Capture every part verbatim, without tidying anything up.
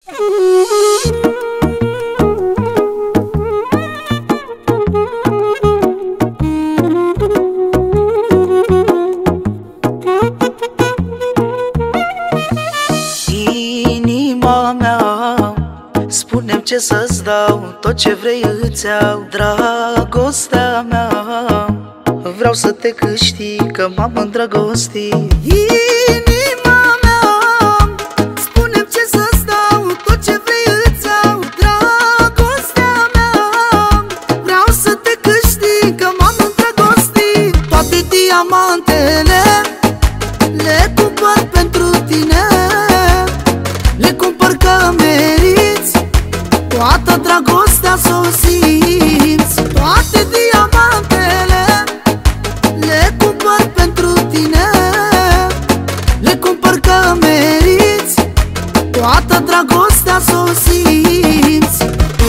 Inima mea, spune-mi ce să-ți dau, tot ce vrei îți iau. Dragostea mea, vreau să te câștig, că m-am îndrăgostit. Inima mea, spune-mi ce să-ți dau, tot ce vrei îți iau. Dragostea mea, vreau să te câștig, că m-am îndrăgostit. Toate diamantele le cumpăr pentru tine, le cumpăr că meriți, toată dragostea s-o simți. Toate diamantele le cumpăr pentru tine, le cumpăr că meriți, toată dragostea s-o simți.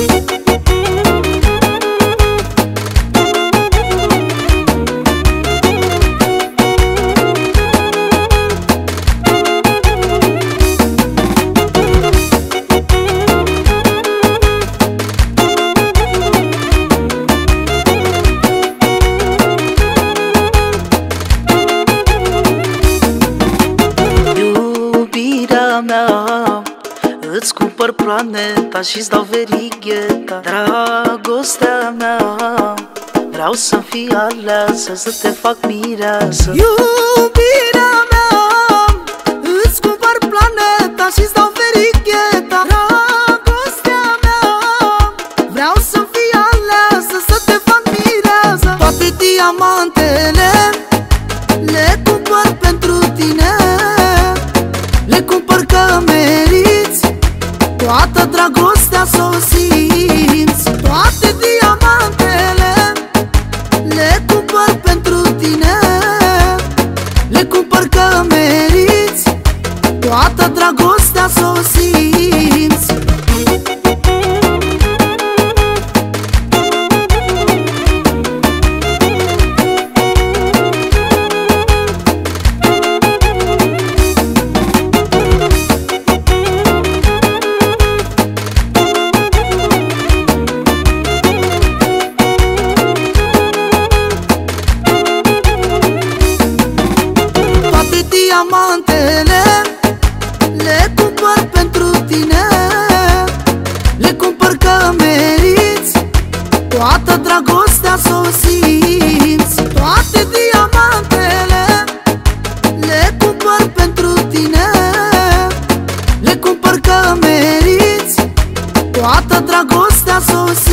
Mea, îți cumpăr planeta și-ți dau verigheta. Dragostea mea, vreau să fii aleasă, să te fac mireasă. Iubirea mea, îți cumpăr planeta și-ți dau verigheta. Dragostea mea, vreau să fii aleasă, să te fac mireasă. Toate diamantele le cumpăr pentru tine, le cumpăr că meriți, toată dragostea s-o simți. Toate diamantele le cumpăr pentru tine, le cumpăr că meriți, toată dragostea s-o simți. Diamantele le cumpăr pentru tine, le cumpăr că meriți, toată dragostea s-o simți. Toate diamantele le cumpăr pentru tine, le cumpăr că meriți, toată dragostea s-o simți.